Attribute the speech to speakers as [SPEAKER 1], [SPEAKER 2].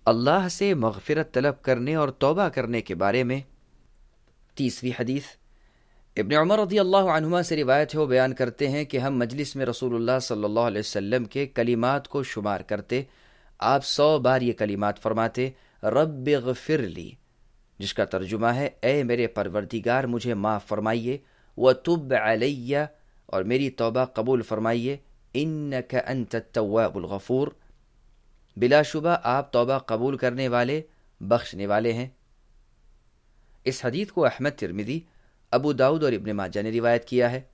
[SPEAKER 1] अल्लाह से मग़फ़िरत तलब करने और तौबा करने के बारे में। 30वीं हदीस इब्न उमर रज़ियल्लाहु अन्हुमा से रिवायत है, वो बयान करते हैं कि हम मजलिस में रसूलुल्लाह सल्लल्लाहु अलैहि वसल्लम के कलिमात को शुमार करते। आप 100 बार ये कलिमात फरमाते, रब्बिग़फ़िरली, जिसका तर्जुमा है ए मेरे परवरदिगार मुझे माफ़ फरमाइए, व तुब अलैया, और मेरी तौबा कबूल फरमाइए, इन्नका अंतत तव्वाबुल गफूर, बिलाशुबा आप तौबा कबूल करने वाले, बख्शने वाले हैं। इस हदीस को अहमद, तिरमिज़ी, अबू दाऊद और इब्न माजा ने रिवायत किया है।